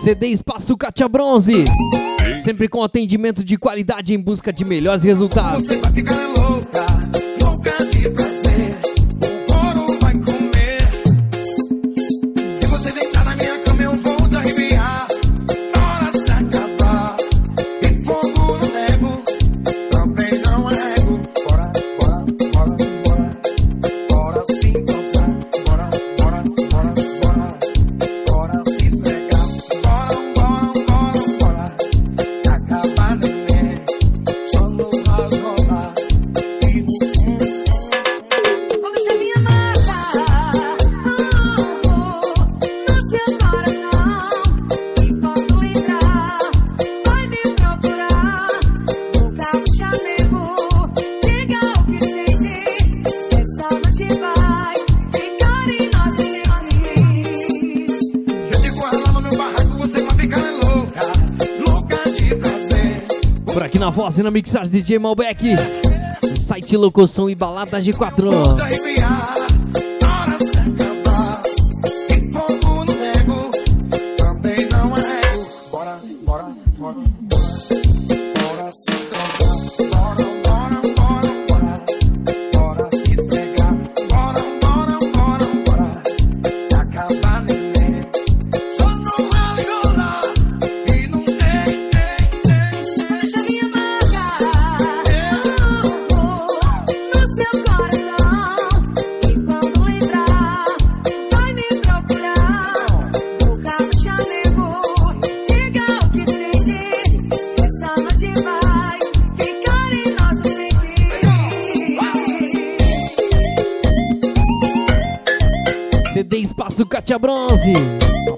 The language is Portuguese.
CD Espaço Katia Bronze, sempre com atendimento de qualidade em busca de melhores resultados. Você vai ficar louca, louca de prazer. O couro vai comer. Se você deitar na minha cama, eu vou te arrepiar. Hora se acabar. Tem fogo no nego, também não é ego. Bora, bora, bora, bora. Bora se gozar. Bora, bora, bora, bora. Bora se fregar. Bora, bora, bora, bora. Se acabar ninguém, só no rolar. Vou deixar minha marca no seu coração. E quando entrar, vai me procurar. O carro chamego, diga o que sente. Essa noite vai ficar inocente. Eu te corro lá no meu barraco, você vai ficar louca, louca de prazer. Por aqui na voz e na mixagem DJ Malbec, no site Locução e Baladas de 4. Vou te arrepiar, hora se acabar. Tem fogo no nego, também não é ego. Bora, bora, bora, bora. Bora se gozar. Bora, bora, bora, bora. Bora se pegar. Bora, bora, bora, bora. Se acabar ninguém, só não vale rolar. E não tem. Vou deixar minha marca no seu coração. E quando entrar, vai me procurar. O carro chamego, diga o que sente. Essa noite vai ficar inocente. CD Espaço Katia Bronze.